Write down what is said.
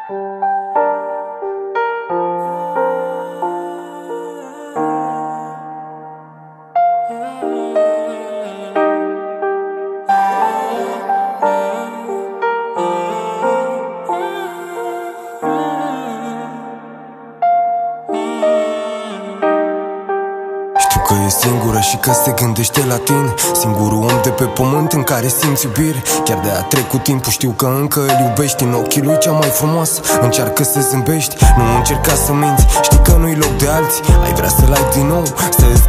Că e singură și că se gândește la tine. Singurul om de pe pământ în care simți iubire. Chiar de a trecut timpul, știu că încă îl iubești. În ochii lui cea mai frumoasă, încearcă să zâmbești. Nu încerca să minți, știi că nu-i loc de alții. Ai vrea să-l ai din nou, să